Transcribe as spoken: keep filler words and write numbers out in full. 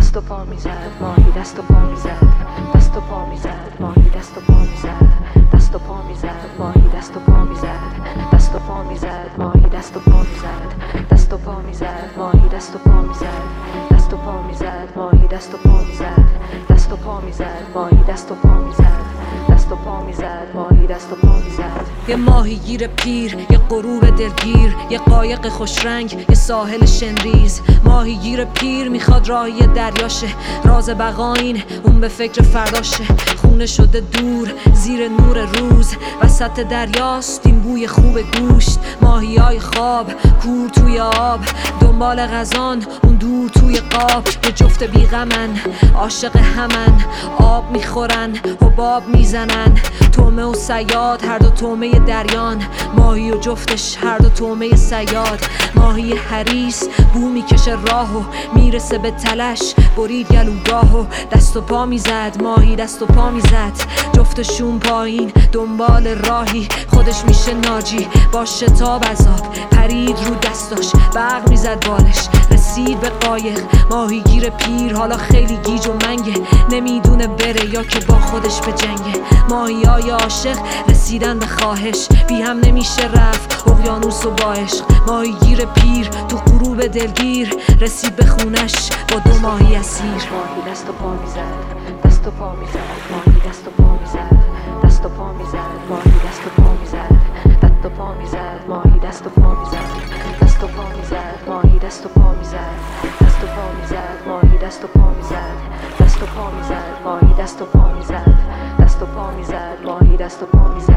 دست و پا میزد، ماهی دست و پا میزد، دست و پا میزد، ماهی دست و پا میزد، دست و پا میزد، ماهی دست و پا میزد، دست و پا میزد، ماهی دست و پا میزد، دست و پا میزد، ماهی دست و پا میزد، دست و پا میزد، ماهی دست و پا میزد، دست و پا میزد، ماهی دست و پا میزد، دست و پا میزد، ماهی دست و پا میزد. یه ماهیگیر پیر، یه غروب دلگیر، یه قایق خوشرنگ، یه ساحل شنریز. ماهیگیر پیر میخواد راهی دریاشه، راز بقا اینه اون به فکر فرداشه. خونه شده دور زیر نور روز، وسط دریاست این بوی خوب گوشت. ماهیای خواب کور توی آب، دنبال غذان اون دور توی قاب. یه جفت بیغمن عاشق همن، آب میخورن حباب میزنن. تومه و صیاد هر دو تومه دریان، ماهی و جفتش هر دو تومه صیاد. ماهی حریص بو میکشه راهو میرسه به تلش، برید گلوگاهو دست و پا میزد، ماهی دست و پا میزد. جفتشون پایین دنبال راهی، خودش میشه ناجی با شتاب از آب. پرید رو دستاش برق میزد بالش، رسید به قایق. ماهیگیر پیر حالا خیلی گیج و منگه، نمیدونه بره یا که با خودش به جنگه. ماهی های عاشق رسیدن به خواهش، بی هم نمیشه رفت اقیانوس و با عشق. ماهیگیر پیر تو غروب دلگیر، رسید به خونش با دو ماهی اسیر. ماهی دست و پا میزد، دست و پا میزد، ماهی دست و پا میزد، دست و پا میزد، ماهی دست و پا میزد، دست و پا میزد، ماهی دست و پا میزد، دست و پا میزد، ماهی دست و پا میزد، دست و پا میزد، ماهی دست و پا میزد، دست و پا میزد، ماهی دست و پا میزد، دست و پا میزد، ماهی دست و پا میزد.